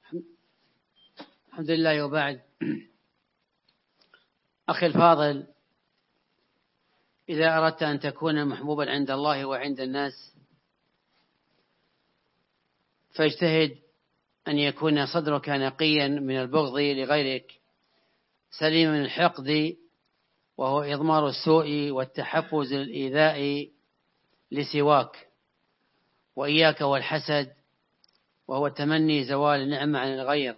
الحمد لله. وبعد، أخي الفاضل، إذا أردت أن تكون محبوبا عند الله وعند الناس فاجتهد أن يكون صدرك نقيا من البغض لغيرك، سليما من الحقد وهو إضمار السوء والتحفز للإيذاء لسواك، وإياك والحسد وهو تمني زوال النعمة عن الغير،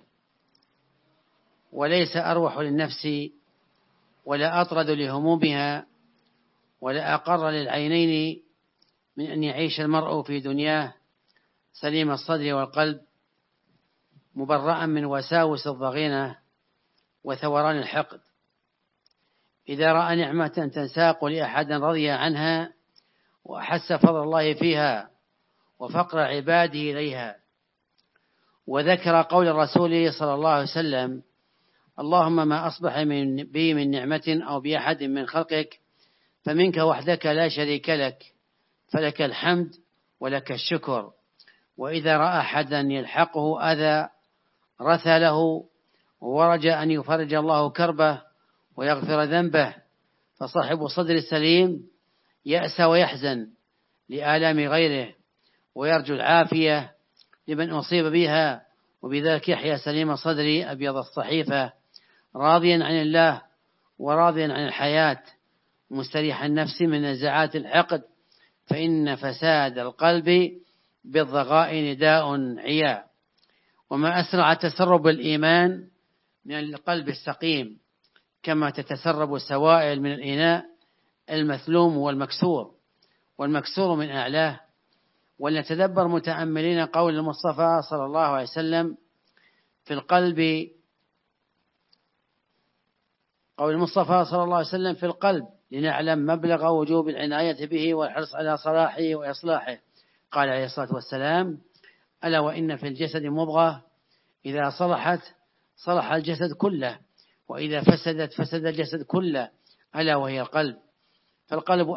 وليس أروح للنفس ولا أطرد لهمومها ولا أقر للعينين من أن يعيش المرء في دنياه سليم الصدر والقلب، مبرأ من وساوس الضغينة وثوران الحقد. إذا رأى نعمة تنساق لأحد رضي عنها وأحس فضل الله فيها وفقر عباده إليها، وذكر قول الرسول صلى الله عليه وسلم: اللهم ما أصبح بي من نعمة أو بأحد من خلقك فمنك وحدك لا شريك لك، فلك الحمد ولك الشكر. وإذا رأى أحدا يلحقه أذى رثى له ورجى أن يفرج الله كربه ويغفر ذنبه، فصاحب صدر السليم يأسى ويحزن لآلام غيره ويرجو العافية لمن أصيب بها، وبذلك يحيا سليم صدري أبيض الصحيفة، راضيا عن الله وراضيا عن الحياة، مستريح النفس من نزعات الحقد، فإن فساد القلب بالضغائن داء عياء. وما أسرع تسرب الإيمان من القلب السقيم، كما تتسرب السوائل من الإناء المثلوم والمكسور من أعلاه. ولنتدبر متأملين قول المصطفى صلى الله عليه وسلم في القلب، قول المصطفى صلى الله عليه وسلم في القلب، لنعلم مبلغ وجوب العناية به والحرص على صلاحه وإصلاحه. قال عليه الصلاة والسلام: ألا وإن في الجسد مضغة إذا صلحت صلح الجسد كله، وإذا فسدت فسد الجسد كله، ألا وهي القلب. فالقلب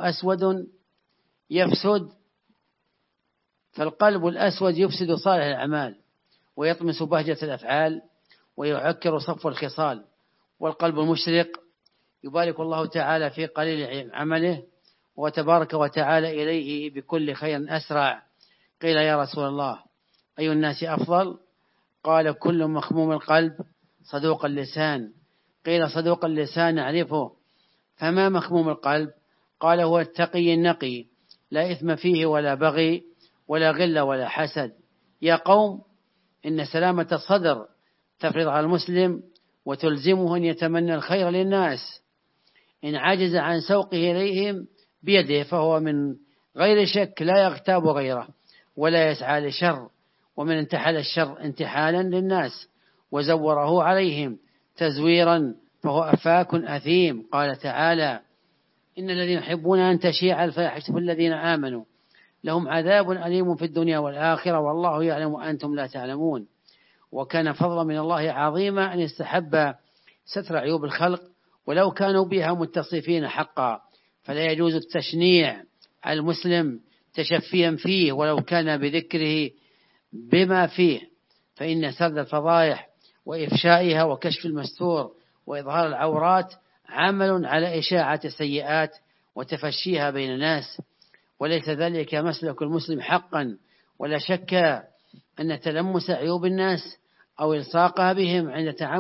الأسود يفسد صالح الأعمال ويطمس بهجة الأفعال ويعكر صف الخصال، والقلب المشرق يبارك الله تعالى في قليل عمله وتبارك وتعالى إليه بكل خير أسرع. قيل: يا رسول الله، أي الناس أفضل؟ قال: كل مخموم القلب صدوق اللسان. قيل: صدوق اللسان نعرفه، فما مخموم القلب؟ قال: هو التقي النقي، لا إثم فيه ولا بغي ولا غل ولا حسد. يا قوم، إن سلامة الصدر تفرض على المسلم وتلزمه أن يتمنى الخير للناس. إن عجز عن سوقه إليهم بيده فهو من غير شك لا يغتاب غيره ولا يسعى لشر، ومن انتحل الشر انتحالا للناس وزوره عليهم تزويرا فهو أفاك أثيم. قال تعالى: إن الذين يحبون أن تشيع الفاحشة في الذين آمنوا لهم عذاب أليم في الدنيا والآخرة والله يعلم وأنتم لا تعلمون. وكان فضلا من الله عظيما أن يستحب ستر عيوب الخلق ولو كانوا بها متصفين حقا، فلا يجوز التشنيع على المسلم تشفيا فيه ولو كان بذكره بما فيه، فإن سرد الفضائح وإفشائها وكشف المستور وإظهار العورات عمل على إشاعة السيئات وتفشيها بين الناس، وليس ذلك مسلك المسلم حقا. ولا شك أن تلمس عيوب الناس أو إلصاقها بهم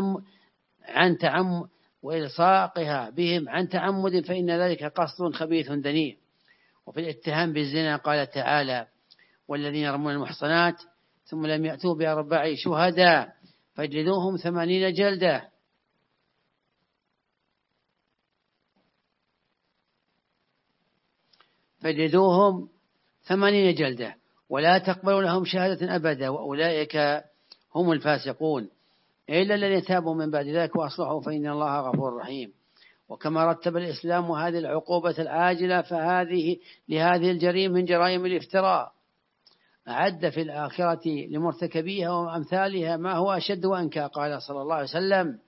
عن تعمد فإن ذلك قصد خبيث دنيء. وفي الاتهام بالزنا قال تعالى: والذين يرمون المحصنات ثم لم يأتوا بأربع شهداء فاجلدوهم 80 جلدة. ولا تقبلوا لهم شهادة أبدا وأولئك هم الفاسقون، إلا الذين تابوا من بعد ذلك وأصلحوا فإن الله غفور رحيم. وكما رتب الإسلام هذه العقوبة العاجلة لهذه الجريمة من جرائم الافتراء، أعد في الآخرة لمرتكبيها وأمثالها ما هو أشد وأنكى. قال صلى الله عليه وسلم: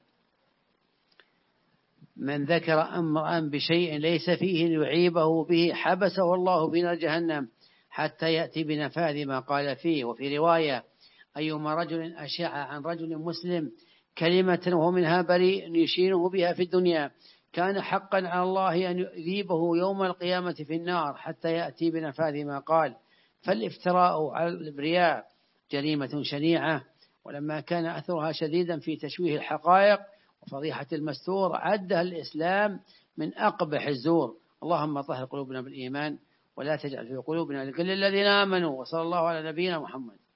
من ذكر امرأ بشيء ليس فيه ليعيبه به حبسه الله في نار جهنم حتى يأتي بنفاذ ما قال فيه. وفي رواية: أيما رجل أشاع عن رجل مسلم كلمة وهو منها بريء يشينه بها في الدنيا كان حقا على الله أن يذيبه يوم القيامة في النار حتى يأتي بنفاذ ما قال. فالافتراء على الإبرياء جريمة شنيعة، ولما كان أثرها شديدا في تشويه الحقائق وفضيحة المستور عدها الإسلام من أقبح الزور. اللهم طهر قلوبنا بالإيمان ولا تجعل في قلوبنا لكل الذين آمنوا. وصلى الله على نبينا محمد.